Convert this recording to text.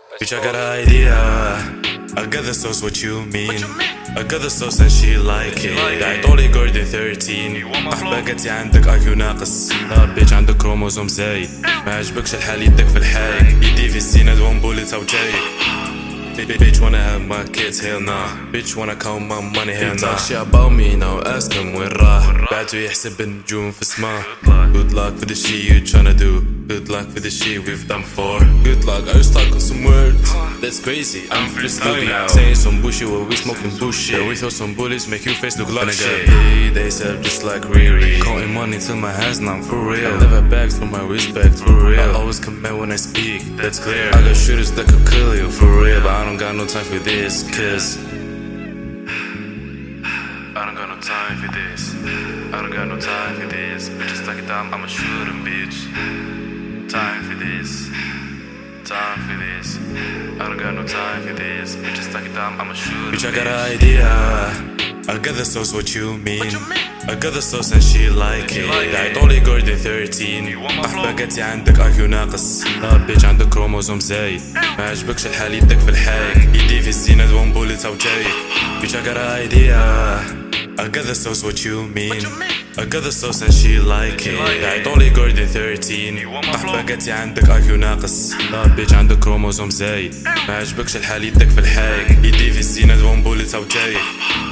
Bitch, I got an idea. I got the sauce, what you mean? I got the sauce and she like it. I طولي جوردن 13. أحبقتي عندك IQ ناقص. bitch عندك كروموزوم زايد. ما عجبكش الحال يدك في الحايق. يدي في السيناد ومبولت أو جاي. Bitch wanna have my kids, hell nah. Bitch wanna count my money, hell nah. Talk shit about me now, ask him وين راح. بعتو يحسب النجوم في السما. Good luck for the shit you tryna do. Good luck for the shit we've done before. Good luck, I was stuck on some words. That's crazy, I'm freestyling now. Saying some bullshit while we smoking bullshit. Yeah, we throw some bullets, make your face look like shit. Paid ASAP just like Riri. Counting money till my hands numb, for real. I never bags for my respect, for real. I always command when I speak, that's clear. I got shooters that could kill you, for real. But I don't got no time for this, cause I don't got no time for this. I don't got no time for this. Bitches like it down, I'ma shoot 'em, bitch. Time for this. Time for this. I don't got no time for this. Bitches like it down, I'ma shoot 'em, bitch. I got an idea. I got the sauce, what you mean? I got the sauce and she like it. I طولي جوردن 13. أحبقتي عندك IQ ناقص. bitch عندك كروموزوم زايد. ما عجبكش الحال يدك في الحايق. يدي في السيناد ومبولت أو جاي. Bitch, I got an idea. I got the sauce, what you mean? I got the sauce and she like it. I طولي جوردن 13. أحبقتي عندك IQ ناقص. bitch عندك كروموزوم زايد. ما عجبكش الحال يدك في الحايق. يدي في السيناد ومبولت أو جاي.